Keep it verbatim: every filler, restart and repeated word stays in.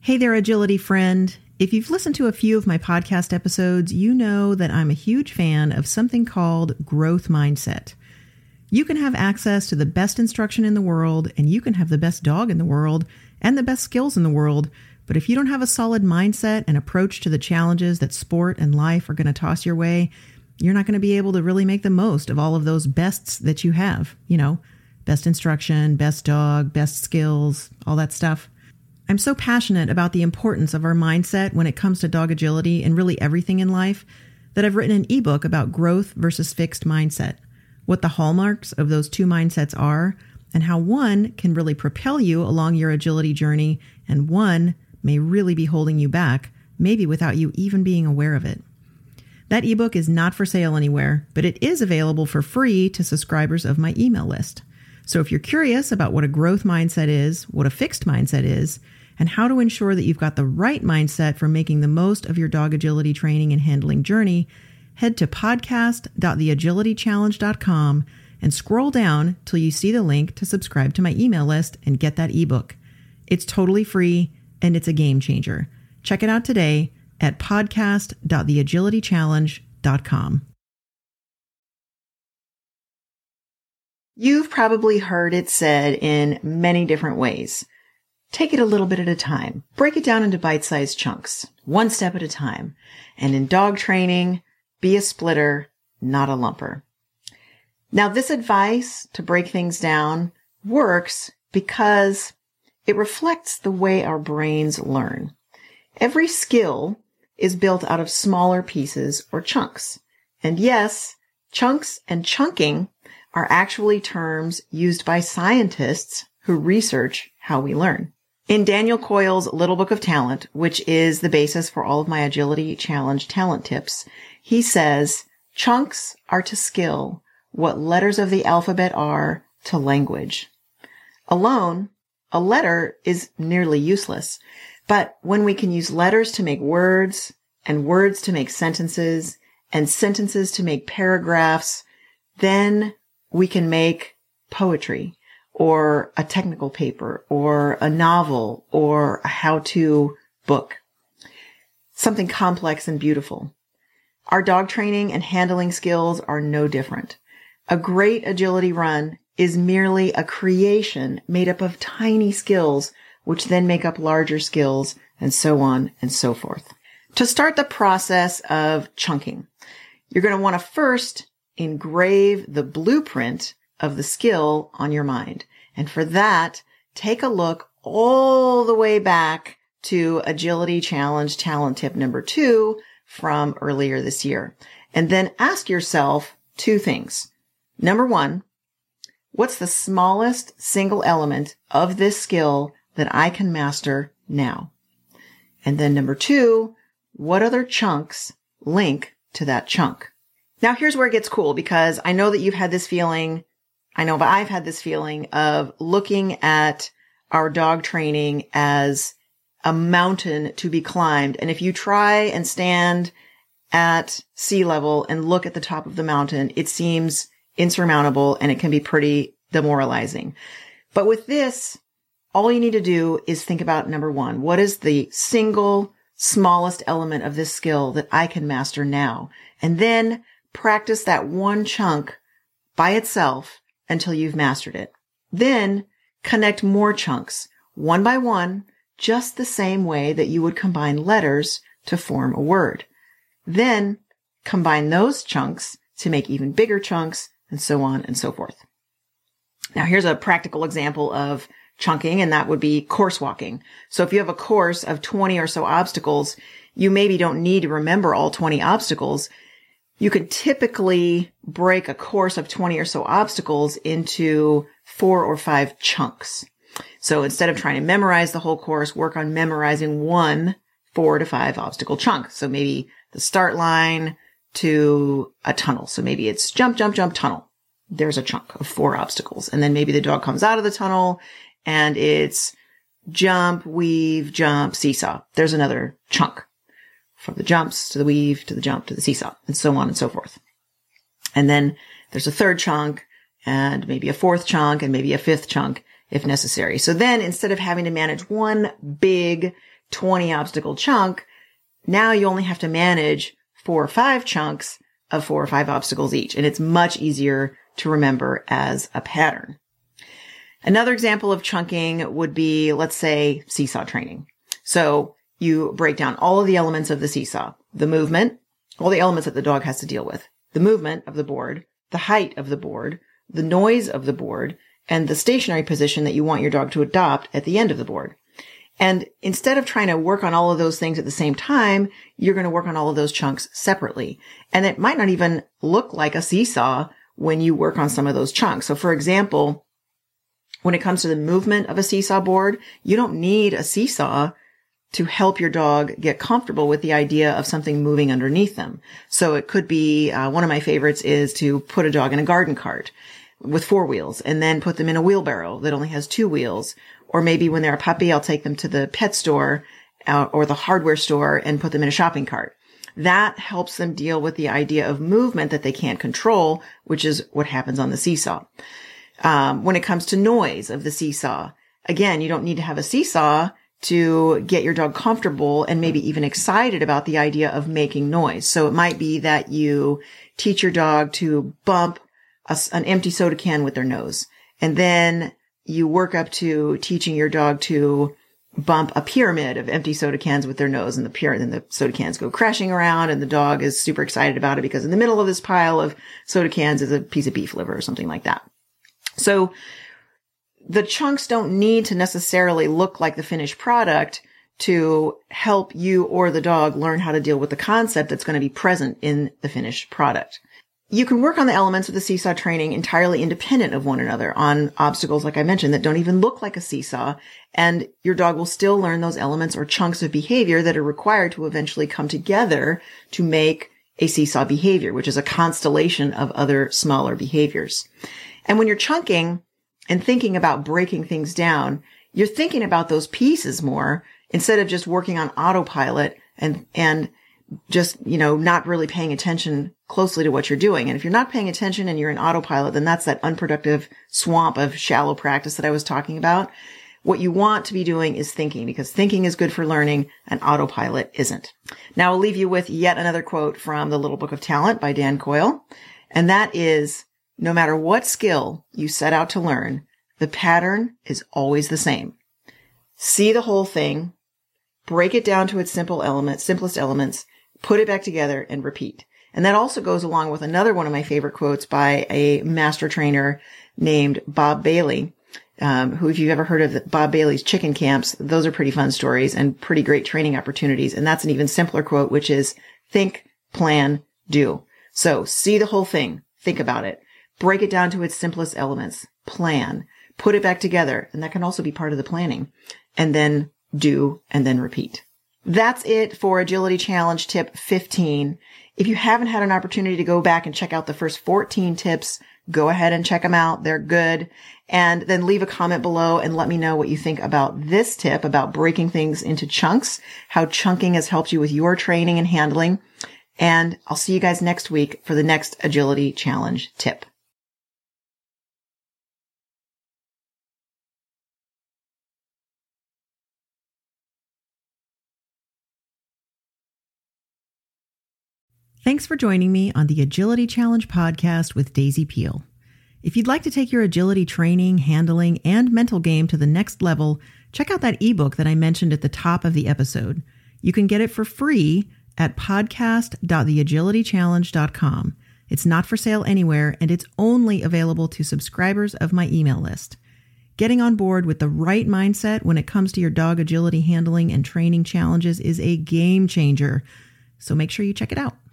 Hey there, agility friend. If you've listened to a few of my podcast episodes, you know that I'm a huge fan of something called growth mindset. You can have access to the best instruction in the world, and you can have the best dog in the world and the best skills in the world. But if you don't have a solid mindset and approach to the challenges that sport and life are going to toss your way, you're not going to be able to really make the most of all of those bests that you have. You know, best instruction, best dog, best skills, all that stuff. I'm so passionate about the importance of our mindset when it comes to dog agility and really everything in life that I've written an ebook about growth versus fixed mindset, what the hallmarks of those two mindsets are, and how one can really propel you along your agility journey and one may really be holding you back, maybe without you even being aware of it. That ebook is not for sale anywhere, but it is available for free to subscribers of my email list. So if you're curious about what a growth mindset is, what a fixed mindset is, and how to ensure that you've got the right mindset for making the most of your dog agility training and handling journey, head to podcast dot the agility challenge dot com and scroll down till you see the link to subscribe to my email list and get that ebook. It's totally free and it's a game changer. Check it out today at podcast dot the agility challenge dot com. You've probably heard it said in many different ways. Take it a little bit at a time. Break it down into bite-sized chunks, one step at a time. And in dog training, be a splitter, not a lumper. Now, this advice to break things down works because it reflects the way our brains learn. Every skill is built out of smaller pieces or chunks. And yes, chunks and chunking are actually terms used by scientists who research how we learn. In Daniel Coyle's Little Book of Talent, which is the basis for all of my Agility Challenge talent tips, he says, chunks are to skill what letters of the alphabet are to language. Alone, a letter is nearly useless, but when we can use letters to make words, and words to make sentences, and sentences to make paragraphs, then we can make poetry, or a technical paper, or a novel, or a how-to book. Something complex and beautiful. Our dog training and handling skills are no different. A great agility run is merely a creation made up of tiny skills, which then make up larger skills, and so on and so forth. To start the process of chunking, you're going to want to first engrave the blueprint of the skill on your mind. And for that, take a look all the way back to Agility Challenge Talent Tip number two from earlier this year. And then ask yourself two things. Number one, what's the smallest single element of this skill that I can master now? And then number two, what other chunks link to that chunk? Now here's where it gets cool, because I know that you've had this feeling, I know, but I've had this feeling of looking at our dog training as a mountain to be climbed. And if you try and stand at sea level and look at the top of the mountain, it seems insurmountable and it can be pretty demoralizing. But with this, all you need to do is think about number one. What is the single smallest element of this skill that I can master now? And then practice that one chunk by itself until you've mastered it. Then connect more chunks, one by one, just the same way that you would combine letters to form a word. Then combine those chunks to make even bigger chunks, and so on and so forth. Now here's a practical example of chunking, and that would be course walking. So if you have a course of twenty or so obstacles, you maybe don't need to remember all twenty obstacles. You could typically break a course of twenty or so obstacles into four or five chunks. So instead of trying to memorize the whole course, work on memorizing one four to five obstacle chunk. So maybe the start line to a tunnel. So maybe it's jump, jump, jump, tunnel. There's a chunk of four obstacles. And then maybe the dog comes out of the tunnel and it's jump, weave, jump, seesaw. There's another chunk. From the jumps to the weave to the jump to the seesaw, and so on and so forth. And then there's a third chunk and maybe a fourth chunk and maybe a fifth chunk if necessary. So then instead of having to manage one big twenty obstacle chunk, now you only have to manage four or five chunks of four or five obstacles each. And it's much easier to remember as a pattern. Another example of chunking would be, let's say, seesaw training. So you break down all of the elements of the seesaw, the movement, all the elements that the dog has to deal with, the movement of the board, the height of the board, the noise of the board, and the stationary position that you want your dog to adopt at the end of the board. And instead of trying to work on all of those things at the same time, you're going to work on all of those chunks separately. And it might not even look like a seesaw when you work on some of those chunks. So for example, when it comes to the movement of a seesaw board, you don't need a seesaw to help your dog get comfortable with the idea of something moving underneath them. So it could be, uh, one of my favorites is to put a dog in a garden cart with four wheels and then put them in a wheelbarrow that only has two wheels. Or maybe when they're a puppy, I'll take them to the pet store uh, or the hardware store and put them in a shopping cart. That helps them deal with the idea of movement that they can't control, which is what happens on the seesaw. Um, when it comes to noise of the seesaw, again, you don't need to have a seesaw to get your dog comfortable and maybe even excited about the idea of making noise. So it might be that you teach your dog to bump a, an empty soda can with their nose. And then you work up to teaching your dog to bump a pyramid of empty soda cans with their nose, and the pyramid, and the soda cans go crashing around, and the dog is super excited about it because in the middle of this pile of soda cans is a piece of beef liver or something like that. So the chunks don't need to necessarily look like the finished product to help you or the dog learn how to deal with the concept that's going to be present in the finished product. You can work on the elements of the seesaw training entirely independent of one another on obstacles, like I mentioned, that don't even look like a seesaw, and your dog will still learn those elements or chunks of behavior that are required to eventually come together to make a seesaw behavior, which is a constellation of other smaller behaviors. And when you're chunking and thinking about breaking things down, you're thinking about those pieces more instead of just working on autopilot and, and just, you know, not really paying attention closely to what you're doing. And if you're not paying attention and you're in autopilot, then that's that unproductive swamp of shallow practice that I was talking about. What you want to be doing is thinking, because thinking is good for learning and autopilot isn't. Now I'll leave you with yet another quote from The Little Book of Talent by Dan Coyle. And that is, no matter what skill you set out to learn, the pattern is always the same. See the whole thing, break it down to its simple elements, simplest elements, put it back together and repeat. And that also goes along with another one of my favorite quotes by a master trainer named Bob Bailey, um, who, if you've ever heard of the, Bob Bailey's chicken camps, those are pretty fun stories and pretty great training opportunities. And that's an even simpler quote, which is think, plan, do. So see the whole thing. Think about it. Break it down to its simplest elements. Plan. Put it back together. And that can also be part of the planning. And then do, and then repeat. That's it for Agility Challenge tip fifteen. If you haven't had an opportunity to go back and check out the first fourteen tips, go ahead and check them out. They're good. And then leave a comment below and let me know what you think about this tip about breaking things into chunks, how chunking has helped you with your training and handling. And I'll see you guys next week for the next Agility Challenge tip. Thanks for joining me on the Agility Challenge podcast with Daisy Peel. If you'd like to take your agility training, handling, and mental game to the next level, check out that ebook that I mentioned at the top of the episode. You can get it for free at podcast dot the agility challenge dot com. It's not for sale anywhere, and it's only available to subscribers of my email list. Getting on board with the right mindset when it comes to your dog agility handling and training challenges is a game changer, so make sure you check it out.